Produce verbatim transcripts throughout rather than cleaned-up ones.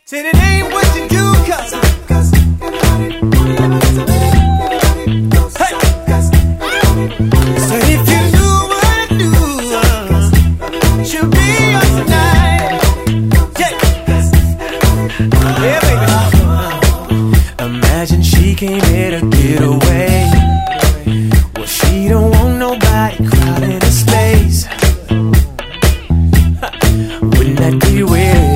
Said it ain't what you do, cause, cause hey. Said if you knew what I do, uh, she'll be yours tonight. Yeah, yeah baby. Uh, imagine she came here to get away. Well, she don't want nobody crowding her space. Wouldn't that be weird?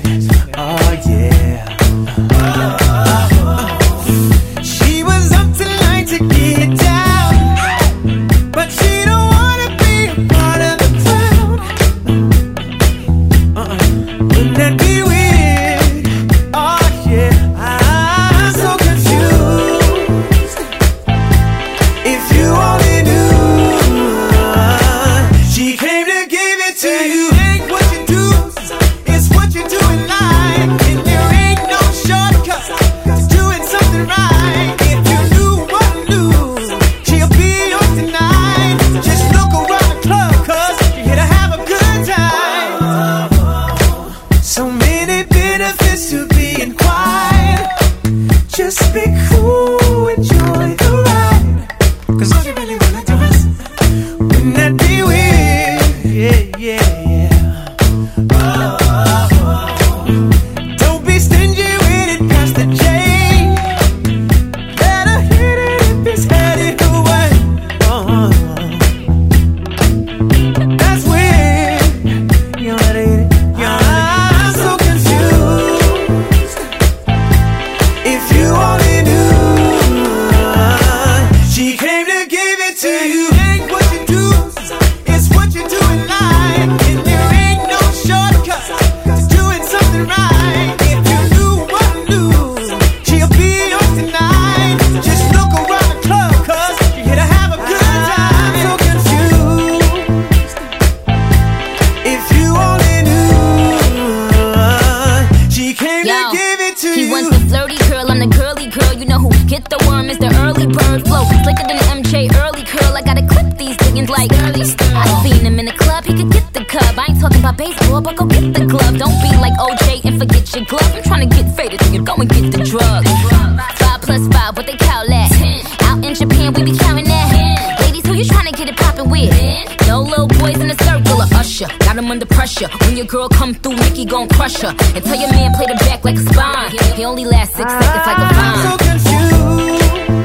And tell your man play the back like a spine. He only lasts six seconds like a vine. I'm so confused.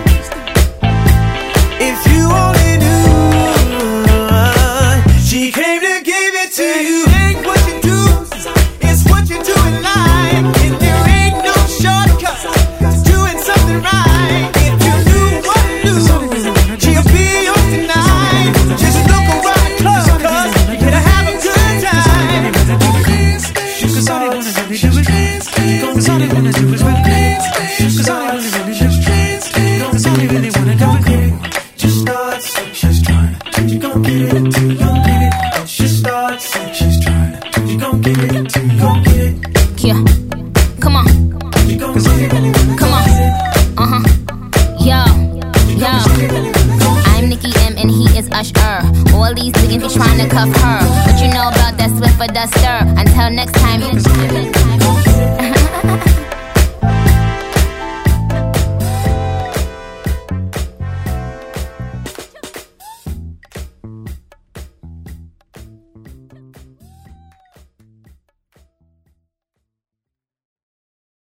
If you only knew, she came to give it to you. Ain't what you do, it's what you do in life. And there ain't no shortcut to doing something right. If you knew what I knew, she'll be yours tonight. Just look around the club, cause you're gonna have a good time. Cause all they wanna do is do it. Cause all they wanna do is really dance. Cause all they wanna do is just dance. Cause all they really wanna do is get it. Just start, say she's trying. You gon' get it until you gon' get it. Just start, say she's trying. You gon' get it until you gon' get it. Yeah, come on. You gon' get it. Come on. Uh huh. Yo, yo. I'm Nicki M and he is Usher. All these niggas be trying to cuff her, but you know about that Swiffer duster. Until next time.